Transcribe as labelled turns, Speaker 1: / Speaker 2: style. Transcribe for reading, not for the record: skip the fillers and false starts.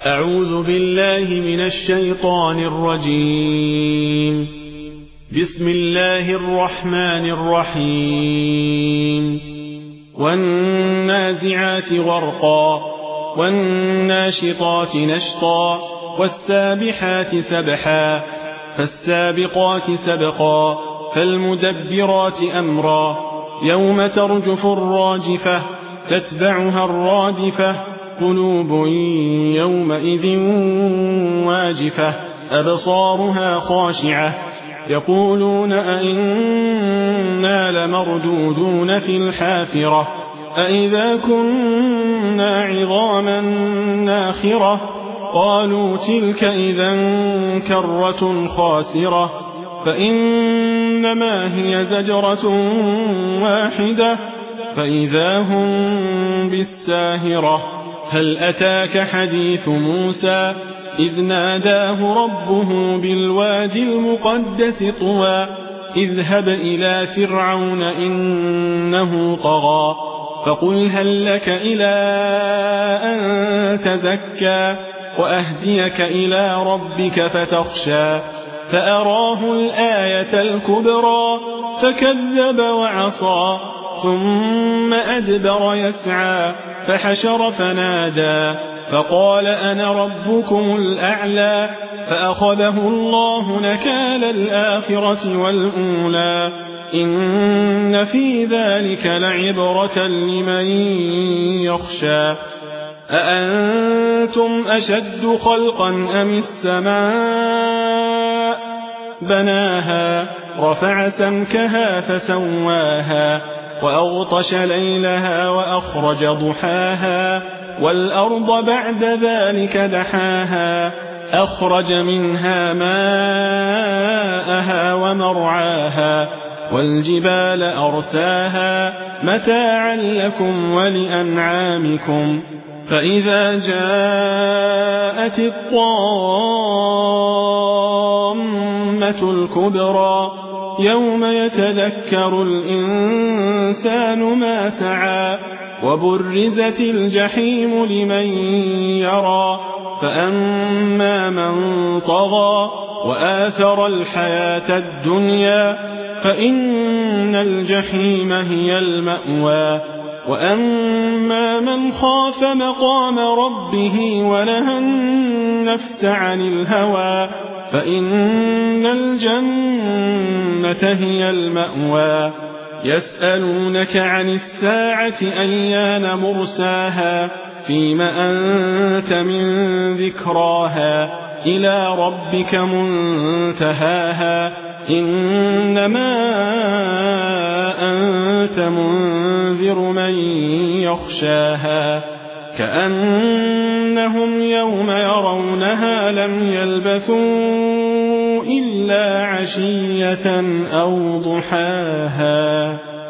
Speaker 1: أعوذ بالله من الشيطان الرجيم. بسم الله الرحمن الرحيم. والنازعات غرقا والناشطات نشطا والسابحات سبحا فالسابقات سبقا فالمدبرات أمرا يوم ترجف الراجفة تتبعها الرادفة قلوب يومئذ واجفة أبصارها خاشعة يقولون أئنا لمردودون في الحافرة أئذا كنا عظاما ناخرة قالوا تلك إذا كرة خاسرة فإنما هي زجرة واحدة فإذا هم بالساهرة هل أتاك حديث موسى إذ ناداه ربه بالوادي المقدس طوى اذهب إلى فرعون إنه طغى فقل هل لك إلى أن تزكى وأهديك إلى ربك فتخشى فأراه الآية الكبرى فكذب وعصى ثم أدبر يسعى فحشر فنادى فقال أنا ربكم الأعلى فأخذه الله نكال الآخرة والأولى إن في ذلك لعبرة لمن يخشى أأنتم أشد خلقا أم السماء بناها رفع سمكها فسواها وأغطش ليلها وأخرج ضحاها والأرض بعد ذلك دحاها أخرج منها ماءها ومرعاها والجبال أرساها متاعا لكم ولأنعامكم فإذا جاءت الطامة الكبرى يوم يتذكر الإنسان ما سعى وبرزت الجحيم لمن يرى فأما من طغى وآثر الحياة الدنيا فإن الجحيم هي المأوى وأما من خاف مقام ربه ونهى النفس عن الهوى فإن الجنة هي المأوى يسألونك عن الساعة أيان مرساها فيم أنت من ذكراها إلى ربك منتهاها إنما أنت منذر من يخشاها كأنهم يوم يرونها لم يلبثوا إلا عشية أو ضحاها.